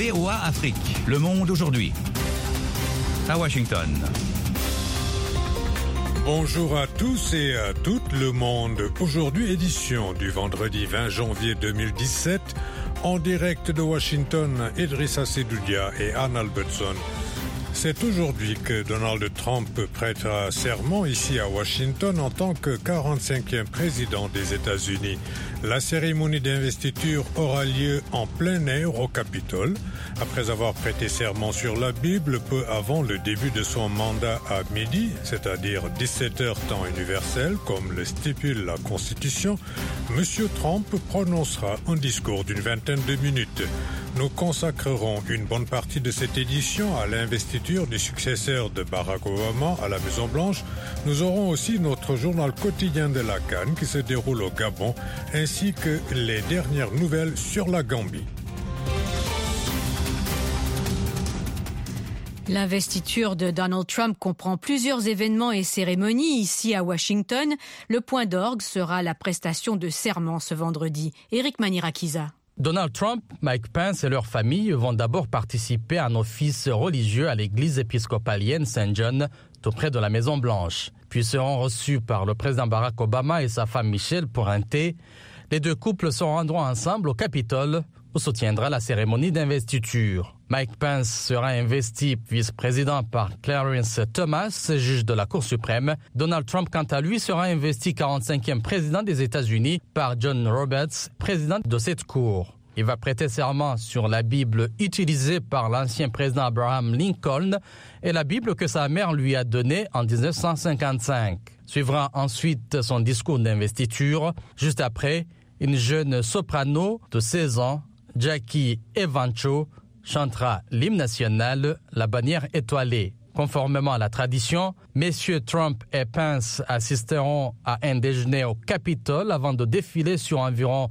VOA Afrique, le monde aujourd'hui. À Washington. Bonjour à tous et à toutes, le monde. Aujourd'hui, édition du vendredi 20 janvier 2017. En direct de Washington, Idrissa Sedoudia et Anne Albertson. C'est aujourd'hui que Donald Trump prêtera serment ici à Washington en tant que 45e président des États-Unis. La cérémonie d'investiture aura lieu en plein air au Capitole. Après avoir prêté serment sur la Bible peu avant le début de son mandat à midi, c'est-à-dire 17h temps universel, comme le stipule la Constitution, M. Trump prononcera un discours d'une vingtaine de minutes. Nous consacrerons une bonne partie de cette édition à l'investiture du successeur de Barack Obama à la Maison-Blanche. Nous aurons aussi notre journal quotidien de la Cannes qui se déroule au Gabon, ainsi que les dernières nouvelles sur la Gambie. L'investiture de Donald Trump comprend plusieurs événements et cérémonies ici à Washington. Le point d'orgue sera la prestation de serment ce vendredi. Éric Manirakiza. Donald Trump, Mike Pence et leur famille vont d'abord participer à un office religieux à l'église épiscopalienne Saint John, tout près de la Maison-Blanche. Puis seront reçus par le président Barack Obama et sa femme Michelle pour un thé. Les deux couples se rendront ensemble au Capitole, où se tiendra la cérémonie d'investiture. Mike Pence sera investi vice-président par Clarence Thomas, juge de la Cour suprême. Donald Trump, quant à lui, sera investi 45e président des États-Unis par John Roberts, président de cette Cour. Il va prêter serment sur la Bible utilisée par l'ancien président Abraham Lincoln et la Bible que sa mère lui a donnée en 1955. Suivra ensuite son discours d'investiture. Juste après, une jeune soprano de 16 ans, Jackie Evancho, chantera l'hymne national, la bannière étoilée. Conformément à la tradition, messieurs Trump et Pence assisteront à un déjeuner au Capitole avant de défiler sur environ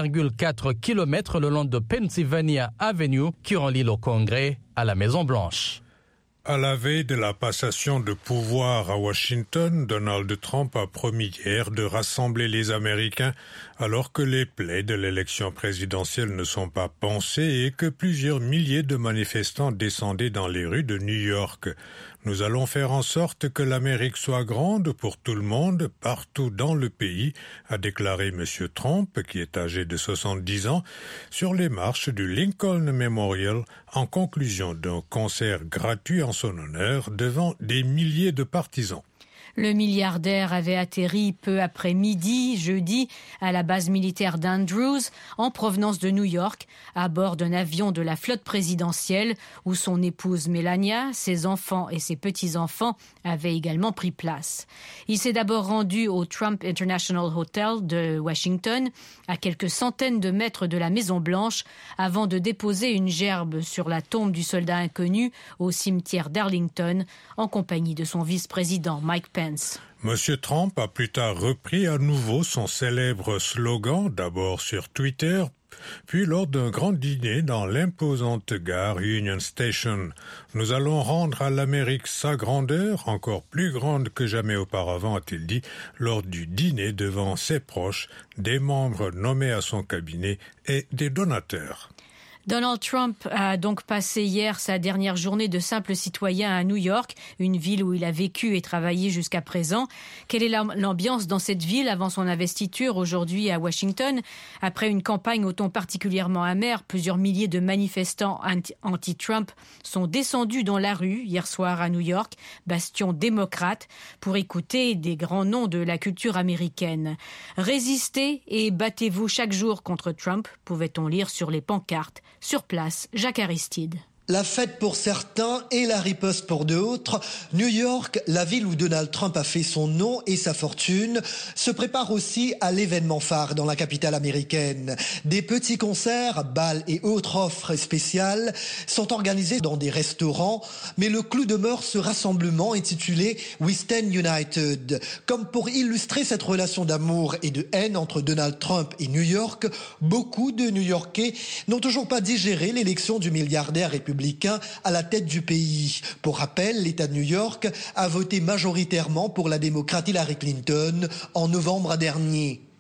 2,4 km le long de Pennsylvania Avenue qui relie le Congrès à la Maison-Blanche. À la veille de la passation de pouvoir à Washington, Donald Trump a promis hier de rassembler les Américains alors que les plaies de l'élection présidentielle ne sont pas pansées et que plusieurs milliers de manifestants descendaient dans les rues de New York. Nous allons faire en sorte que l'Amérique soit grande pour tout le monde, partout dans le pays, a déclaré M. Trump, qui est âgé de 70 ans, sur les marches du Lincoln Memorial en conclusion d'un concert gratuit en son honneur devant des milliers de partisans. Le milliardaire avait atterri peu après midi, jeudi, à la base militaire d'Andrews, en provenance de New York, à bord d'un avion de la flotte présidentielle, où son épouse Melania, ses enfants et ses petits-enfants avaient également pris place. Il s'est d'abord rendu au Trump International Hotel de Washington, à quelques centaines de mètres de la Maison-Blanche, avant de déposer une gerbe sur la tombe du soldat inconnu au cimetière d'Arlington, en compagnie de son vice-président Mike Pence. Monsieur Trump a plus tard repris à nouveau son célèbre slogan, d'abord sur Twitter, puis lors d'un grand dîner dans l'imposante gare Union Station. Nous allons rendre à l'Amérique sa grandeur, encore plus grande que jamais auparavant, a-t-il dit, lors du dîner devant ses proches, des membres nommés à son cabinet et des donateurs. Donald Trump a donc passé hier sa dernière journée de simple citoyen à New York, une ville où il a vécu et travaillé jusqu'à présent. Quelle est l'ambiance dans cette ville avant son investiture aujourd'hui à Washington? Après une campagne au ton particulièrement amer, plusieurs milliers de manifestants anti-Trump sont descendus dans la rue hier soir à New York, bastion démocrate, pour écouter des grands noms de la culture américaine. Résistez et battez-vous chaque jour contre Trump, pouvait-on lire sur les pancartes. Sur place, Jacques Aristide. La fête pour certains et la riposte pour d'autres. New York, la ville où Donald Trump a fait son nom et sa fortune, se prépare aussi à l'événement phare dans la capitale américaine. Des petits concerts, bals et autres offres spéciales sont organisés dans des restaurants, mais le clou demeure ce rassemblement intitulé We Stand United. Comme pour illustrer cette relation d'amour et de haine entre Donald Trump et New York, beaucoup de New-Yorkais n'ont toujours pas digéré l'élection du milliardaire républicain à la tête du pays. Pour rappel, l'État de New York a voté majoritairement pour la démocrate Hillary Clinton en novembre dernier.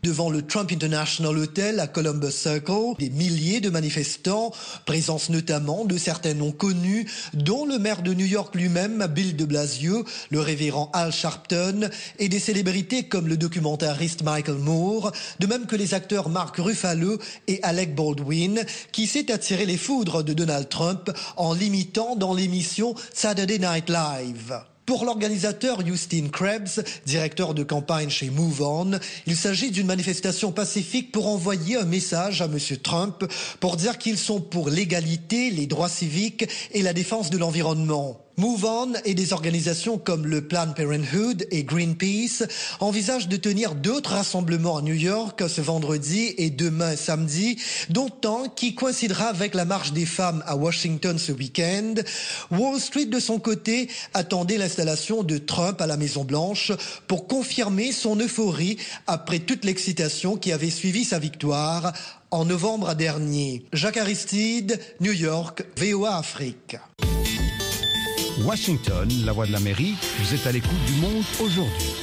Devant le Trump International Hotel à Columbus Circle, des milliers de manifestants, présence notamment de certains noms connus, dont le maire de New York lui-même, Bill de Blasio, le révérend Al Sharpton, et des célébrités comme le documentariste Michael Moore, de même que les acteurs Mark Ruffalo et Alec Baldwin, qui s'est attiré les foudres de Donald Trump en l'imitant dans l'émission Saturday Night Live. Pour l'organisateur Justin Krebs, directeur de campagne chez Move On, il s'agit d'une manifestation pacifique pour envoyer un message à M. Trump pour dire qu'ils sont pour l'égalité, les droits civiques et la défense de l'environnement. Move On et des organisations comme le Planned Parenthood et Greenpeace envisagent de tenir d'autres rassemblements à New York ce vendredi et demain samedi, dont un qui coïncidera avec la marche des femmes à Washington ce week-end. Wall Street, de son côté, attendait l'installation de Trump à la Maison-Blanche pour confirmer son euphorie après toute l'excitation qui avait suivi sa victoire en novembre dernier. Jacques Aristide, New York, VOA Afrique. Washington, la voix de l'Amérique, vous êtes à l'écoute du Monde aujourd'hui.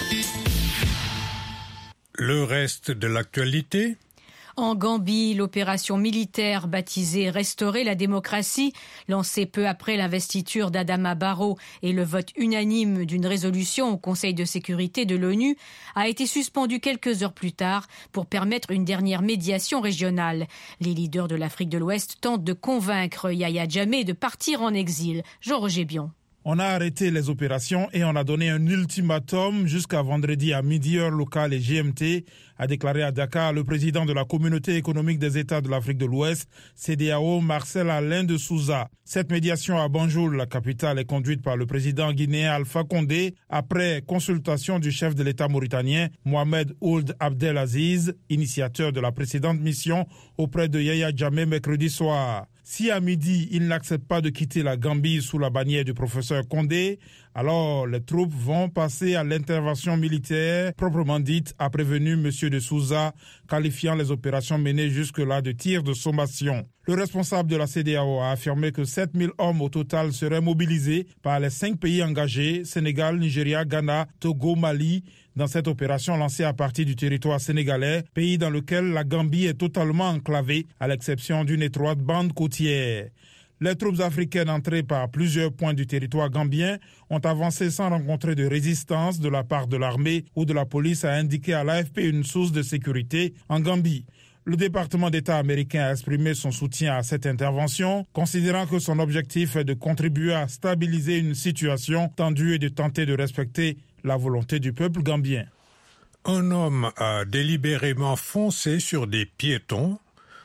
Le reste de l'actualité. En Gambie, l'opération militaire baptisée « Restaurer la démocratie », lancée peu après l'investiture d'Adama Barrow et le vote unanime d'une résolution au Conseil de sécurité de l'ONU, a été suspendue quelques heures plus tard pour permettre une dernière médiation régionale. Les leaders de l'Afrique de l'Ouest tentent de convaincre Yahya Jammeh de partir en exil. Jean-Roger Bion. On a arrêté les opérations et on a donné un ultimatum jusqu'à vendredi à midi heure locale et GMT, a déclaré à Dakar le président de la Communauté économique des États de l'Afrique de l'Ouest, CEDEAO, Marcel Alain de Souza. Cette médiation à Banjul, la capitale, est conduite par le président guinéen Alpha Condé après consultation du chef de l'État mauritanien, Mohamed Ould Abdelaziz, initiateur de la précédente mission auprès de Yahya Jammeh mercredi soir. Si à midi, il n'accepte pas de quitter la Gambie sous la bannière du professeur Condé, alors les troupes vont passer à l'intervention militaire proprement dite, a prévenu M. de Souza, qualifiant les opérations menées jusque-là de tirs de sommation. Le responsable de la CEDEAO a affirmé que 7000 hommes au total seraient mobilisés par les 5 pays engagés, Sénégal, Nigeria, Ghana, Togo, Mali, dans cette opération lancée à partir du territoire sénégalais, pays dans lequel la Gambie est totalement enclavée, à l'exception d'une étroite bande côtière. Les troupes africaines entrées par plusieurs points du territoire gambien ont avancé sans rencontrer de résistance de la part de l'armée ou de la police, a indiqué à l'AFP une source de sécurité en Gambie. Le département d'État américain a exprimé son soutien à cette intervention, considérant que son objectif est de contribuer à stabiliser une situation tendue et de tenter de respecter la volonté du peuple gambien. Un homme a délibérément foncé sur des piétons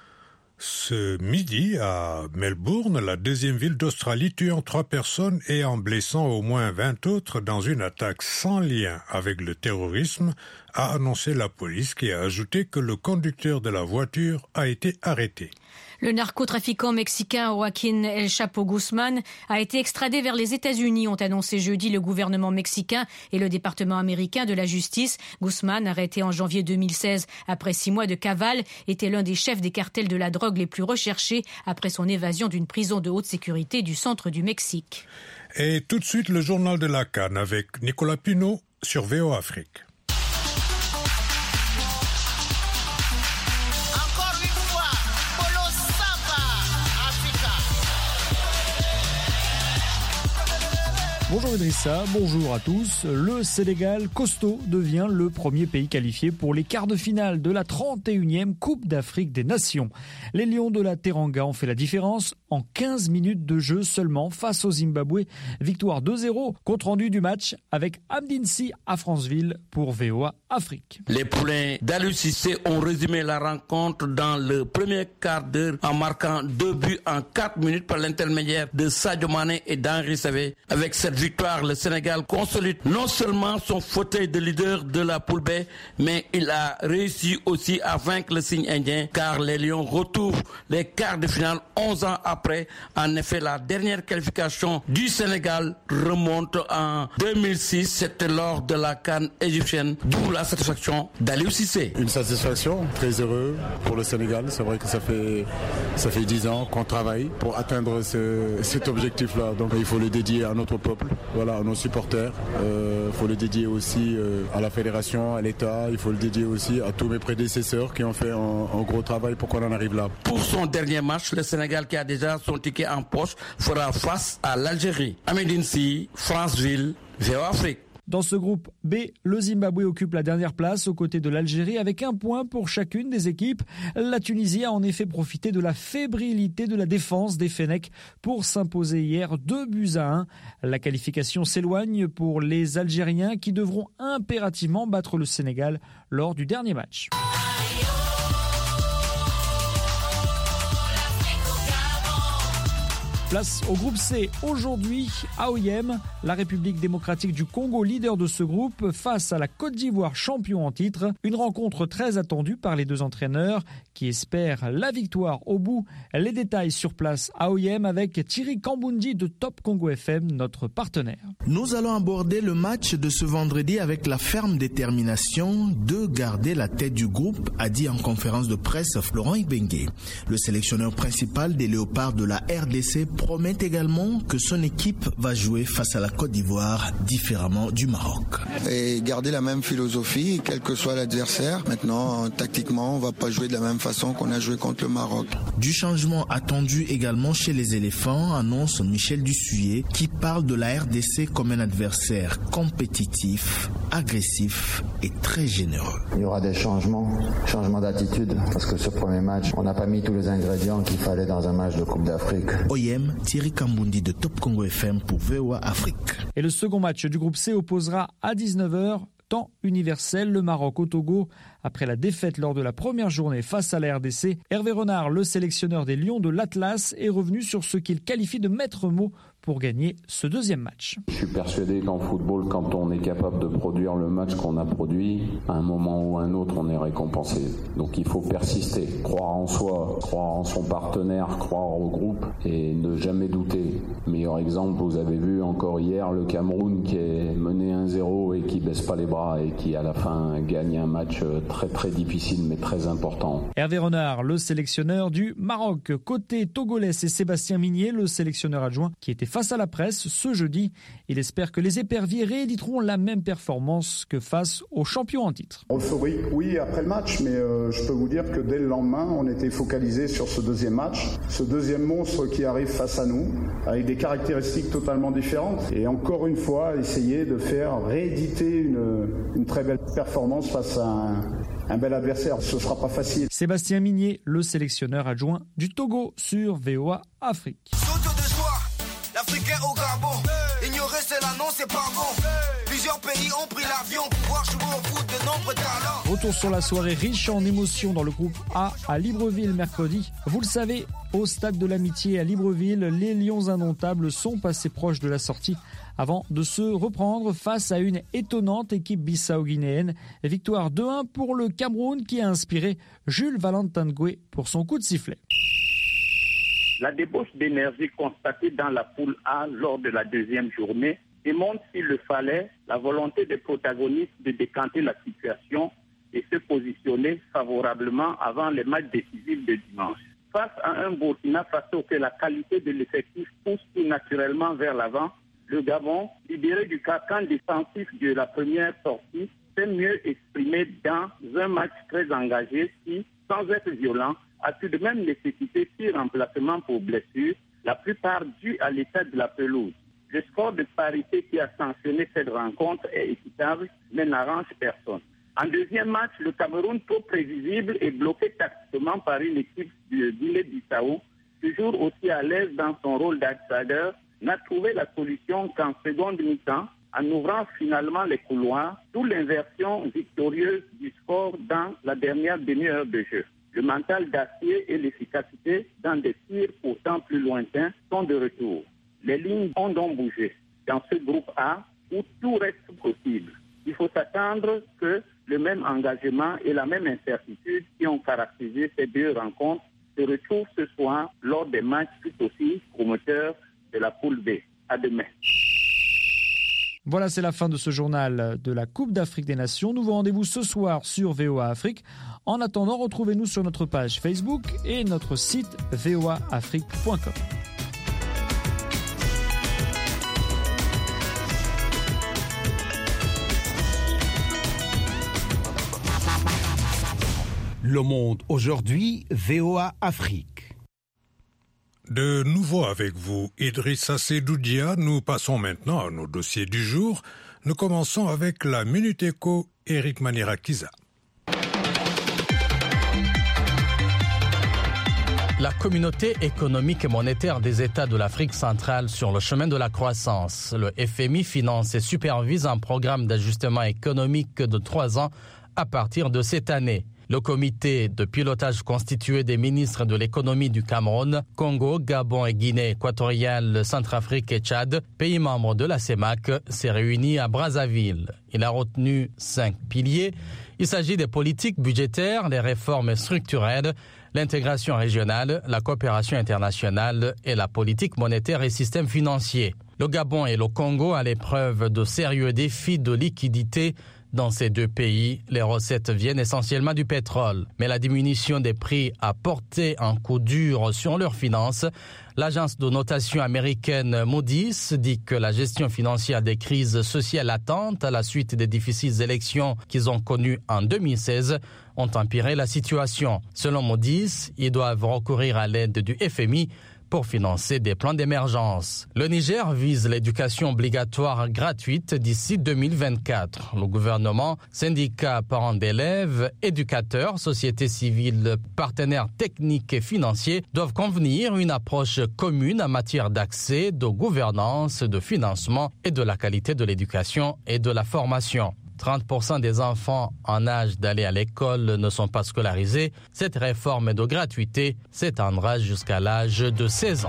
ce midi à Melbourne, la deuxième ville d'Australie, tuant 3 personnes et en blessant au moins 20 autres dans une attaque sans lien avec le terrorisme, a annoncé la police, qui a ajouté que le conducteur de la voiture a été arrêté. Le narcotrafiquant mexicain Joaquín El Chapo Guzmán a été extradé vers les États-Unis, ont annoncé jeudi le gouvernement mexicain et le département américain de la justice. Guzmán, arrêté en janvier 2016 après 6 mois de cavale, était l'un des chefs des cartels de la drogue les plus recherchés après son évasion d'une prison de haute sécurité du centre du Mexique. Et tout de suite, le journal de la CAN avec Nicolas Pinault sur VOA Afrique. Bonjour Idrissa, bonjour à tous. Le Sénégal costaud devient le premier pays qualifié pour les quarts de finale de la 31e Coupe d'Afrique des Nations. Les Lions de la Teranga ont fait la différence en 15 minutes de jeu seulement face au Zimbabwe. Victoire 2-0, compte rendu du match avec Amdine Sy à Franceville pour VOA Afrique. Les poulains d'Aliou Cissé ont résumé la rencontre dans le premier quart d'heure en marquant 2 buts en 4 minutes par l'intermédiaire de Sadio Mané et d'Henri Saivet. Avec cette victoire, le Sénégal consolide non seulement son fauteuil de leader de la poule B, mais il a réussi aussi à vaincre le signe indien, car les Lions retrouvent les quarts de finale 11 ans après. En effet, la dernière qualification du Sénégal remonte en 2006, c'était lors de la CAN égyptienne, d'où la satisfaction d'Aliou Cissé. Une satisfaction, très heureux pour le Sénégal. C'est vrai que ça fait 10 ans qu'on travaille pour atteindre cet objectif-là. Donc il faut le dédier à notre peuple peuple, voilà, à nos supporters. Il faut le dédier aussi à la fédération, à l'État. Il faut le dédier aussi à tous mes prédécesseurs qui ont fait un gros travail pour qu'on en arrive là. Pour son dernier match, le Sénégal, qui a déjà son ticket en poche, fera face à l'Algérie. Amédine Sy, Franceville, VOA Afrique. Dans ce groupe B, le Zimbabwe occupe la dernière place aux côtés de l'Algérie avec 1 point pour chacune des équipes. La Tunisie a en effet profité de la fébrilité de la défense des Fennecs pour s'imposer hier 2-1. La qualification s'éloigne pour les Algériens qui devront impérativement battre le Sénégal lors du dernier match. Place au groupe C. Aujourd'hui, AOIM, la République démocratique du Congo, leader de ce groupe, face à la Côte d'Ivoire, champion en titre. Une rencontre très attendue par les deux entraîneurs qui espèrent la victoire au bout. Les détails sur place AOIM avec Thierry Kambundi de Top Congo FM, notre partenaire. Nous allons aborder le match de ce vendredi avec la ferme détermination de garder la tête du groupe, a dit en conférence de presse Florent Ibenge. Le sélectionneur principal des Léopards de la RDC promet également que son équipe va jouer face à la Côte d'Ivoire différemment du Maroc. Et garder la même philosophie, quel que soit l'adversaire. Maintenant, tactiquement, on ne va pas jouer de la même façon qu'on a joué contre le Maroc. Du changement attendu également chez les éléphants, annonce Michel Dussuyer, qui parle de la RDC comme un adversaire compétitif, agressif et très généreux. Il y aura des changements d'attitude, parce que ce premier match, on n'a pas mis tous les ingrédients qu'il fallait dans un match de Coupe d'Afrique. OIM, Thierry Kambundi de Top Congo FM pour VOA Afrique. Et le second match du groupe C opposera à 19h, temps universel, le Maroc au Togo. Après la défaite lors de la première journée face à la RDC, Hervé Renard, le sélectionneur des Lions de l'Atlas, est revenu sur ce qu'il qualifie de maître mot pour gagner ce deuxième match. Je suis persuadé qu'en football, quand on est capable de produire le match qu'on a produit, à un moment ou à un autre, on est récompensé. Donc il faut persister, croire en soi, croire en son partenaire, croire au groupe et ne jamais douter. Meilleur exemple, vous avez vu encore hier le Cameroun qui est mené 1-0 et qui baisse pas les bras et qui à la fin gagne un match très très difficile mais très important. Hervé Renard, le sélectionneur du Maroc. Côté togolais, c'est Sébastien Migné, le sélectionneur adjoint, qui était face à la presse ce jeudi. Il espère que les éperviers rééditeront la même performance que face aux champions en titre. Euphorique, oui, après le match, mais je peux vous dire que dès le lendemain, on était focalisé sur ce deuxième match, ce deuxième monstre qui arrive face à nous, avec des caractéristiques totalement différentes. Et encore une fois, essayer de faire rééditer une très belle performance face à un bel adversaire. Ce ne sera pas facile. Sébastien Migné, le sélectionneur adjoint du Togo sur VOA Afrique. L'Africain au Gabon, ignorer cela non c'est pas bon. Plusieurs pays ont pris l'avion pour pouvoir jouer au foot de nombreux talents. Retour sur la soirée riche en émotions dans le groupe A à Libreville mercredi. Vous le savez, au stade de l'Amitié à Libreville, les Lions indomptables sont passés proches de la sortie avant de se reprendre face à une étonnante équipe bissau-guinéenne. Victoire 2-1 pour le Cameroun qui a inspiré Jules Valentin-Goué pour son coup de sifflet. La débauche d'énergie constatée dans la poule A lors de la deuxième journée démontre, s'il le fallait, la volonté des protagonistes de décanter la situation et se positionner favorablement avant les matchs décisifs de dimanche. Face à un Burkina Faso que la qualité de l'effectif pousse tout naturellement vers l'avant, le Gabon, libéré du carcan défensif de la première sortie, s'est mieux exprimé dans un match très engagé qui, sans être violent, a tout de même nécessité 6 remplacements pour blessure, la plupart dus à l'état de la pelouse. Le score de parité qui a sanctionné cette rencontre est équitable, mais n'arrange personne. En deuxième match, le Cameroun, trop prévisible et bloqué tactiquement par une équipe de Guinée-Bissau, toujours aussi à l'aise dans son rôle d'outsider, n'a trouvé la solution qu'en seconde mi-temps, en ouvrant finalement les couloirs, d'où l'inversion victorieuse du score dans la dernière demi-heure de jeu. Le mental d'acier et l'efficacité dans des tirs pourtant plus lointains sont de retour. Les lignes ont donc bougé dans ce groupe A où tout reste possible. Il faut s'attendre que le même engagement et la même incertitude qui ont caractérisé ces deux rencontres se retrouvent ce soir lors des matchs tout aussi promoteurs de la poule B. À demain. Voilà, c'est la fin de ce journal de la Coupe d'Afrique des Nations. Nouveau rendez-vous ce soir sur VOA Afrique. En attendant, retrouvez-nous sur notre page Facebook et notre site voaafrique.com. Le Monde aujourd'hui, VOA Afrique. De nouveau avec vous, Idrissa Sedoudia. Nous passons maintenant à nos dossiers du jour. Nous commençons avec la Minute Éco, Eric Manirakiza. La communauté économique et monétaire des États de l'Afrique centrale sur le chemin de la croissance. Le FMI finance et supervise un programme d'ajustement économique de 3 ans à partir de cette année. Le comité de pilotage constitué des ministres de l'économie du Cameroun, Congo, Gabon et Guinée équatoriale, Centrafrique et Tchad, pays membres de la CEMAC, s'est réuni à Brazzaville. Il a retenu 5 piliers. Il s'agit des politiques budgétaires, les réformes structurelles, l'intégration régionale, la coopération internationale et la politique monétaire et système financier. Le Gabon et le Congo à l'épreuve de sérieux défis de liquidité. Dans ces 2 pays, les recettes viennent essentiellement du pétrole. Mais la diminution des prix a porté un coup dur sur leurs finances. L'agence de notation américaine Moody's dit que la gestion financière des crises sociales latentes à la suite des difficiles élections qu'ils ont connues en 2016 ont empiré la situation. Selon Moody's, ils doivent recourir à l'aide du FMI pour financer des plans d'émergence. Le Niger vise l'éducation obligatoire gratuite d'ici 2024. Le gouvernement, syndicats, parents d'élèves, éducateurs, sociétés civiles, partenaires techniques et financiers doivent convenir une approche commune en matière d'accès, de gouvernance, de financement et de la qualité de l'éducation et de la formation. 30% des enfants en âge d'aller à l'école ne sont pas scolarisés. Cette réforme de gratuité s'étendra jusqu'à l'âge de 16 ans.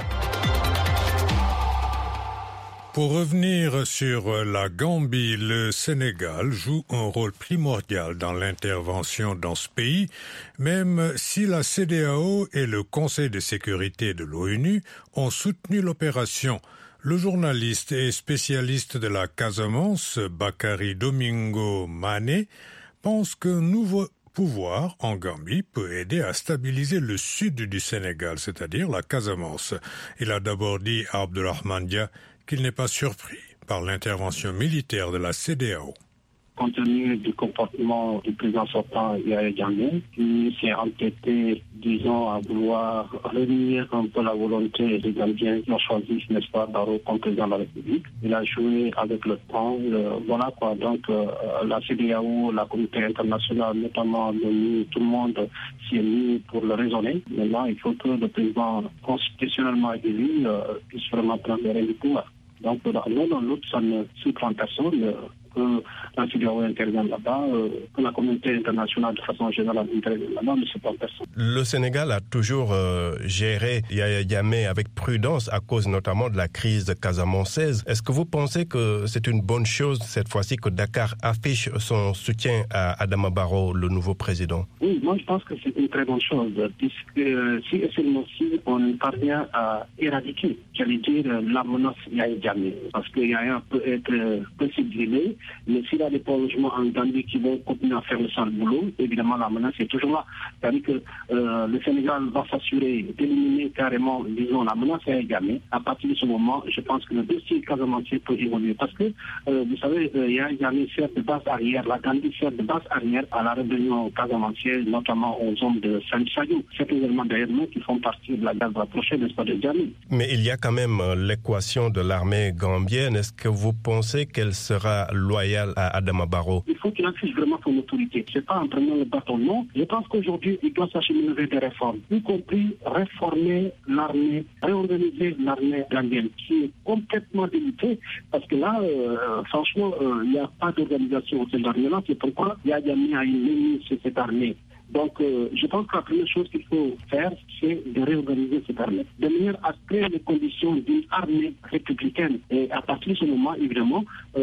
Pour revenir sur la Gambie, le Sénégal joue un rôle primordial dans l'intervention dans ce pays, même si la CEDEAO et le Conseil de sécurité de l'ONU ont soutenu l'opération. Le journaliste et spécialiste de la Casamance, Bakary Domingo Mané, pense qu'un nouveau pouvoir en Gambie peut aider à stabiliser le sud du Sénégal, c'est-à-dire la Casamance. Il a d'abord dit à Abdourahmane Dia qu'il n'est pas surpris par l'intervention militaire de la CEDEAO. Compte tenu du comportement du président sortant Yahya Jammeh, qui s'est entêté, disons, à vouloir renier un peu la volonté des Gambiens qui ont choisi, n'est-ce pas, Barrow comme président de la République. Il a joué avec le temps. Voilà quoi. Donc, la CEDEAO, la communauté internationale, notamment l'ONU, tout le monde s'y est mis pour le raisonner. Maintenant, il faut que le président constitutionnellement élu puisse vraiment prendre les rênes du pouvoir. Donc, l'un dans l'autre, ça ne surprend personne. Que la CEDEAO intervienne là-bas, que la communauté internationale de façon générale intervienne là-bas, ne se prend personne. Le Sénégal a toujours géré Yahya Jammeh avec prudence à cause notamment de la crise casamançaise. Est-ce que vous pensez que c'est une bonne chose cette fois-ci que Dakar affiche son soutien à Adama Barrow, le nouveau président? Oui, moi je pense que c'est une très bonne chose, puisque si et seulement si on parvient à éradiquer, j'allais dire, la menace Yahya Jammeh, parce que Yahya peut être possible. Mais s'il y a des prolongements en Gambie qui vont continuer à faire le sale boulot, évidemment la menace est toujours là. C'est-à-dire que le Sénégal va s'assurer d'éliminer carrément, disons, la menace à Jammeh. À partir de ce moment, je pense que le dossier casamancier peut évoluer. Parce que, vous savez, Jammeh sert de base arrière, la Gambie sert de base arrière à la rébellion casamancière, notamment aux hommes de Saint-Sayou. C'est également d'ailleurs nous qui font partie de la garde rapprochée, n'est-ce pas, de Jammeh. Mais il y a quand même l'équation de l'armée gambienne. Est-ce que vous pensez qu'elle sera loyal à Adama Barrow? Il faut qu'il affiche vraiment son autorité. C'est pas en prenant le bâton, non. Je pense qu'aujourd'hui, il doit s'acheminer vers des réformes, y compris réformer l'armée, réorganiser l'armée gambienne, qui est complètement délimitée, parce que là, franchement, il n'y a pas d'organisation au sein de l'armée-là. C'est pourquoi il y a mis à une limite sur cette armée. Donc, je pense que la première chose qu'il faut faire, c'est de réorganiser cette armée, de manière à créer les conditions d'une armée républicaine. Et à partir de ce moment, évidemment,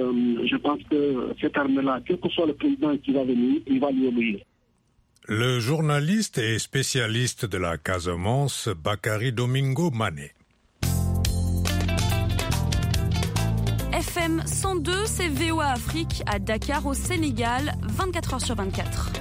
je pense que cette armée-là, quel que soit le président qui va venir, il va lui obéir. Le journaliste et spécialiste de la Casamance, Bakary Domingo Mané. FM 102, c'est VOA Afrique à Dakar au Sénégal, 24 heures sur 24.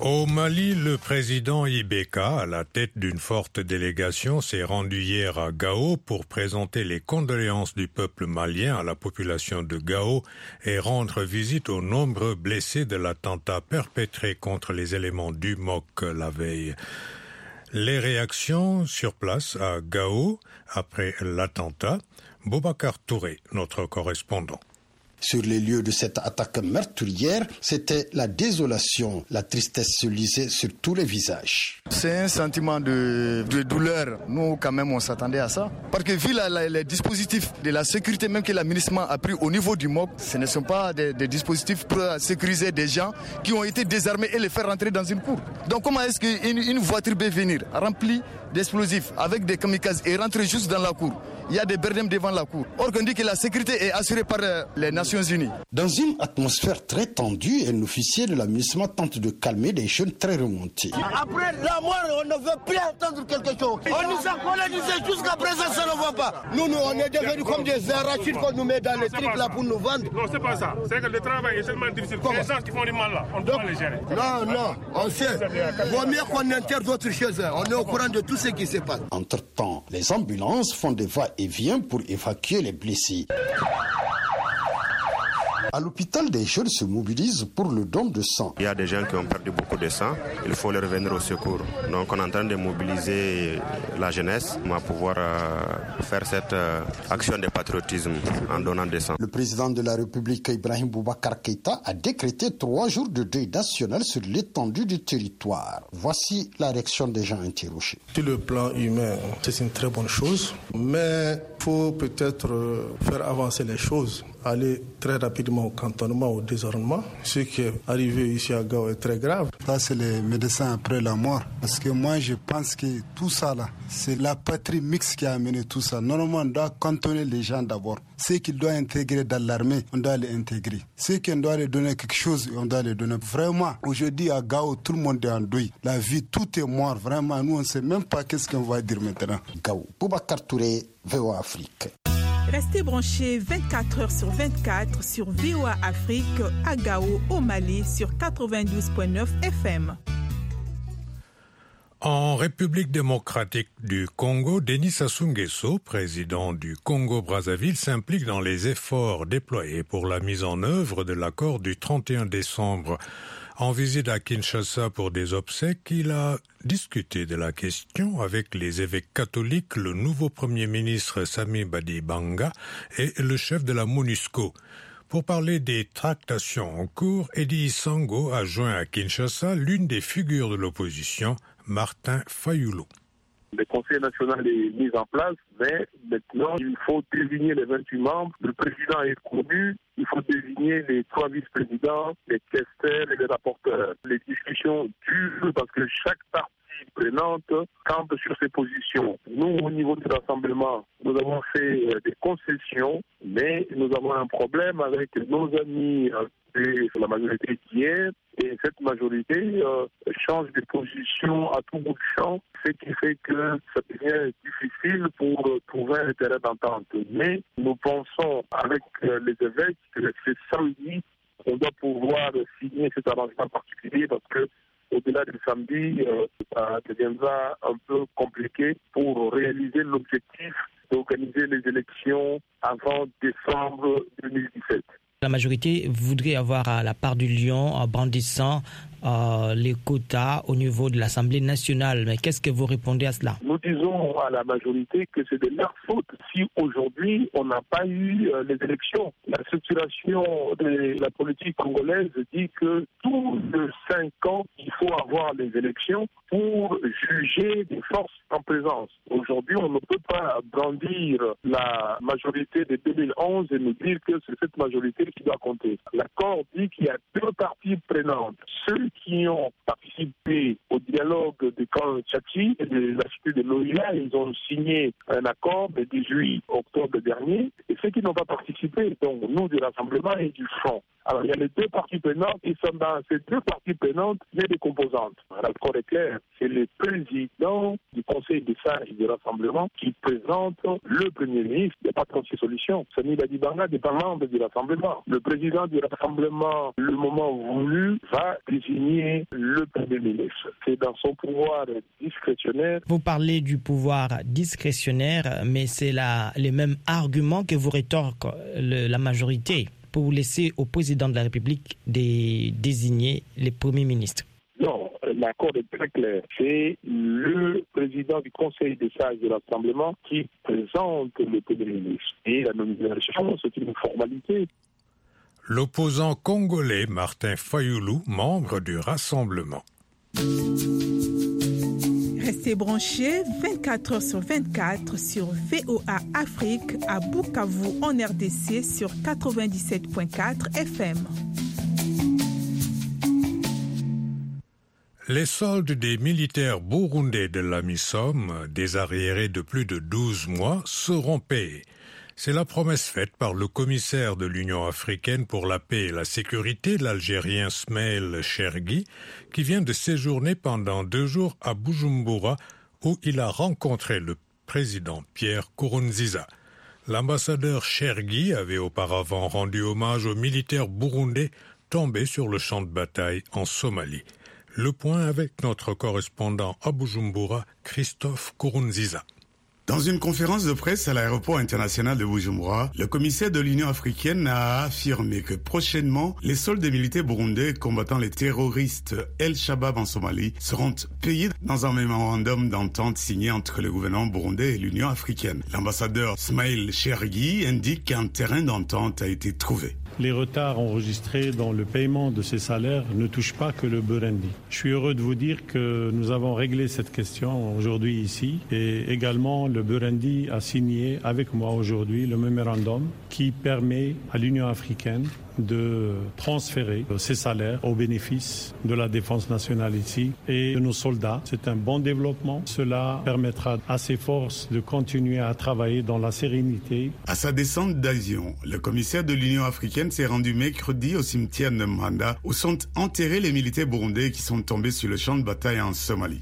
Au Mali, le président Ibeka, à la tête d'une forte délégation, s'est rendu hier à Gao pour présenter les condoléances du peuple malien à la population de Gao et rendre visite aux nombreux blessés de l'attentat perpétré contre les éléments du MOC la veille. Les réactions sur place à Gao après l'attentat, Boubacar Touré, notre correspondant. Sur les lieux de cette attaque meurtrière, c'était la désolation. La tristesse se lisait sur tous les visages. C'est un sentiment de douleur. Nous, quand même, on s'attendait à ça. Parce que vu les dispositifs de la sécurité, même que l'aménagement a pris au niveau du MOC, ce ne sont pas des dispositifs pour sécuriser des gens qui ont été désarmés et les faire rentrer dans une cour. Donc comment est-ce qu'une voiture peut venir remplie d'explosifs avec des kamikazes et rentrer juste dans la cour? Il y a des berdèmes devant la cour. Or qu'on dit que la sécurité est assurée par les Nations Unies. Dans une atmosphère très tendue, un officier de l'aménagement tente de calmer des jeunes très remontés. Après la mort, on ne veut plus entendre quelque chose. On nous a colonisés jusqu'à présent, ça ne va pas. Nous, on est devenus comme des arachides qu'on nous met dans les trucs là pour nous vendre. Non, c'est pas ça. C'est que le travail est tellement difficile. Les gens qui font du mal là, on doit les gérer. Non, on sait. Vaut mieux qu'on interdise d'autres choses. On est au courant de tout ce qui se passe. Entre-temps, les ambulances font des va-et-vient pour évacuer les blessés. À l'hôpital, des jeunes se mobilisent pour le don de sang. Il y a des gens qui ont perdu beaucoup de sang, il faut leur venir au secours. Donc on est en train de mobiliser la jeunesse pour pouvoir faire cette action de patriotisme en donnant des sang. Le président de la République, Ibrahim Boubacar Keïta, a décrété 3 jours de deuil national sur l'étendue du territoire. Voici la réaction des gens interrogés. Sur le plan humain, c'est une très bonne chose, mais il faut peut-être faire avancer les choses. Aller très rapidement au cantonnement, au désarmement. Ce qui est arrivé ici à Gao est très grave. Ça, c'est les médecins après la mort. Parce que moi, je pense que tout ça, là, c'est la patrie mixte qui a amené tout ça. Normalement, on doit cantonner les gens d'abord. Ceux qui doivent intégrer dans l'armée, on doit les intégrer. Ceux qui doivent leur donner quelque chose, on doit les donner. Vraiment, aujourd'hui à Gao, tout le monde est en deuil. La vie, tout est mort. Vraiment, nous, on ne sait même pas qu'est-ce qu'on va dire maintenant. Gao, Boubacar Touré, VOA Afrique. Restez branchés 24 heures sur 24 sur VOA Afrique à Gao, au Mali, sur 92.9 FM. En République démocratique du Congo, Denis Sassou Nguesso, président du Congo-Brazzaville, s'implique dans les efforts déployés pour la mise en œuvre de l'accord du 31 décembre. En visite à Kinshasa pour des obsèques, il a discuté de la question avec les évêques catholiques, le nouveau Premier ministre Sami Badibanga et le chef de la MONUSCO. Pour parler des tractations en cours, Eddie Sango a joint à Kinshasa l'une des figures de l'opposition, Martin Fayulu. Le Conseil national est mis en place, mais maintenant, il faut désigner les 28 membres. Le président est connu, il faut désigner les 3 vice-présidents, les questeurs et les rapporteurs. Les discussions durent parce que chaque partie prenante campe sur ses positions. Nous, au niveau du rassemblement, nous avons fait des concessions, mais nous avons un problème avec nos amis de la majorité d'hier, et cette majorité change de position à tout bout de champ, ce qui fait que ça devient difficile pour trouver un terrain d'entente. Mais nous pensons avec les évêques que c'est samedi qu'on doit pouvoir signer cet arrangement particulier parce que au-delà du samedi, ça deviendra un peu compliqué pour réaliser l'objectif d'organiser les élections avant décembre 2017. La majorité voudrait avoir la part du lion en brandissant les quotas au niveau de l'Assemblée nationale. Mais qu'est-ce que vous répondez à cela? Nous disons à la majorité que c'est de leur faute si aujourd'hui on n'a pas eu les élections. La structuration de la politique congolaise dit que tous les 5 ans, il faut avoir les élections pour juger des forces en présence. Aujourd'hui, on ne peut pas brandir la majorité de 2011 et nous dire que c'est cette majorité qui doit compter. L'accord dit qu'il y a 2 parties prenantes. Ceux qui ont participé au dialogue de camp Tchati et de la cité de l'OIA, ils ont signé un accord le 18 octobre dernier, et ceux qui n'ont pas participé, donc nous du Rassemblement et du Front. Alors il y a les 2 parties prenantes, et sont dans ces 2 parties prenantes, il y a des composantes. L'accord est clair, c'est le président du Conseil des sages du Rassemblement qui présente le Premier ministre. Il n'y a pas 36 solutions. Sami Badibanga n'est pas membre du Rassemblement. Le président du Rassemblement, le moment voulu, va désigner désigner le Premier ministre. C'est dans son pouvoir discrétionnaire. Vous parlez du pouvoir discrétionnaire, mais c'est les mêmes arguments que vous rétorque la majorité pour laisser au président de la République de désigner les premiers ministres. Non, l'accord est très clair. C'est le président du Conseil des sages de l'Assemblement qui présente le Premier ministre. Et la nomination, c'est une formalité. L'opposant congolais Martin Fayoulou, membre du Rassemblement. Restez branchés 24 h sur 24 sur VOA Afrique à Bukavu en RDC sur 97.4 FM. Les soldes des militaires burundais de l'AMISOM, désarriérés de plus de 12 mois, seront payés. C'est la promesse faite par le commissaire de l'Union africaine pour la paix et la sécurité, l'Algérien Smail Chergui, qui vient de séjourner pendant 2 jours à Bujumbura, où il a rencontré le président Pierre Nkurunziza. L'ambassadeur Chergui avait auparavant rendu hommage aux militaires burundais tombés sur le champ de bataille en Somalie. Le point avec notre correspondant à Bujumbura, Christophe Nkurunziza. Dans une conférence de presse à l'aéroport international de Bujumbura, le commissaire de l'Union africaine a affirmé que prochainement, les soldats des militaires burundais combattant les terroristes El-Shabaab en Somalie seront payés dans un mémorandum d'entente signé entre le gouvernement burundais et l'Union africaine. L'ambassadeur Smail Chergui indique qu'un terrain d'entente a été trouvé. Les retards enregistrés dans le paiement de ces salaires ne touchent pas que le Burundi. Je suis heureux de vous dire que nous avons réglé cette question aujourd'hui ici et également le Burundi a signé avec moi aujourd'hui le mémorandum qui permet à l'Union africaine de transférer ces salaires au bénéfice de la défense nationale ici et de nos soldats. C'est un bon développement. Cela permettra à ces forces de continuer à travailler dans la sérénité. À sa descente d'avion, le commissaire de l'Union africaine s'est rendu mercredi au cimetière de Mhanda où sont enterrés les militaires burundais qui sont tombés sur le champ de bataille en Somalie.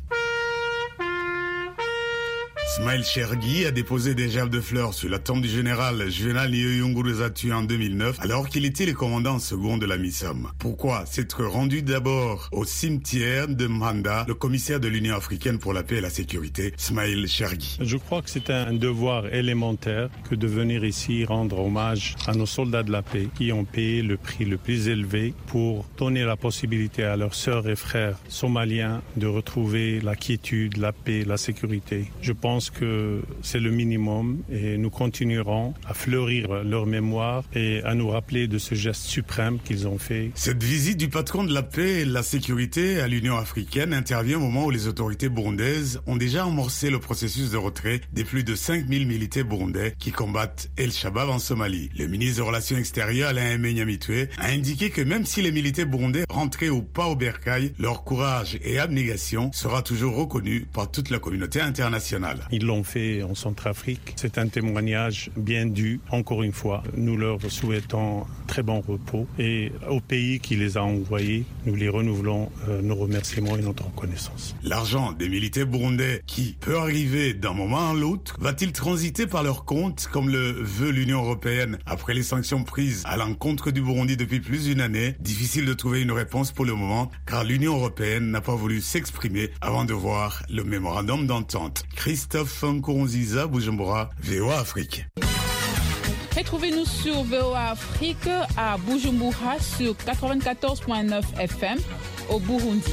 Smail Chergui a déposé des gerbes de fleurs sur la tombe du général Juvenal Yunguruzza tué en 2009 alors qu'il était le commandant second de la MISOM. Pourquoi s'être rendu d'abord au cimetière de Mhanda, le commissaire de l'Union africaine pour la paix et la sécurité, Smail Chergui? Je crois que c'est un devoir élémentaire que de venir ici rendre hommage à nos soldats de la paix qui ont payé le prix le plus élevé pour donner la possibilité à leurs sœurs et frères somaliens de retrouver la quiétude, la paix, la sécurité. Je pense que c'est le minimum et nous continuerons à fleurir leur mémoire et à nous rappeler de ce geste suprême qu'ils ont fait. Cette visite du patron de la paix et de la sécurité à l'Union africaine intervient au moment où les autorités burundaises ont déjà amorcé le processus de retrait des plus de 5000 militaires burundais qui combattent El-Shabaab en Somalie. Le ministre des Relations extérieures, Alain Aimé Nyamitwe, a indiqué que même si les militaires burundais rentraient ou pas au bercail, leur courage et abnégation sera toujours reconnu par toute la communauté internationale. Ils l'ont fait en Centrafrique. C'est un témoignage bien dû. Encore une fois, nous leur souhaitons très bon repos. Et au pays qui les a envoyés, nous les renouvelons nos remerciements et notre reconnaissance. L'argent des militaires burundais qui peut arriver d'un moment à l'autre va-t-il transiter par leur compte comme le veut l'Union européenne après les sanctions prises à l'encontre du Burundi depuis plus d'une année? Difficile de trouver une réponse pour le moment car l'Union européenne n'a pas voulu s'exprimer avant de voir le mémorandum d'entente. Christophe Nkurunziza, Bujumbura, VOA Afrique. Retrouvez-nous sur VOA Afrique à Bujumbura sur 94.9 FM au Burundi.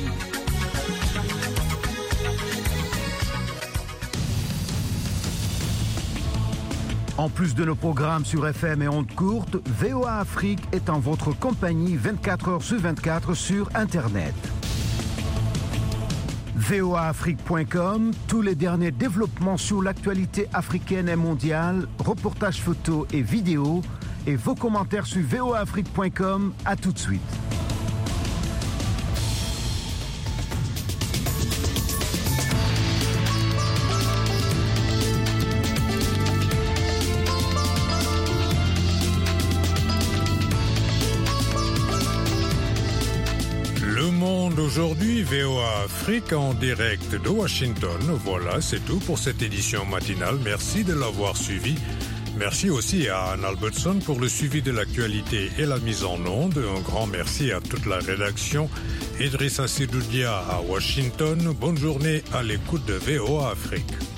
En plus de nos programmes sur FM et ondes courtes, VOA Afrique est en votre compagnie 24 h sur 24 sur Internet. voaafrique.com, tous les derniers développements sur l'actualité africaine et mondiale, reportages photos et vidéos, et vos commentaires sur voaafrique.com. À tout de suite. Aujourd'hui, VOA Afrique en direct de Washington. Voilà, c'est tout pour cette édition matinale. Merci de l'avoir suivi. Merci aussi à Anne Albertson pour le suivi de l'actualité et la mise en onde. Un grand merci à toute la rédaction. Idrissa Sidoudia à Washington. Bonne journée à l'écoute de VOA Afrique.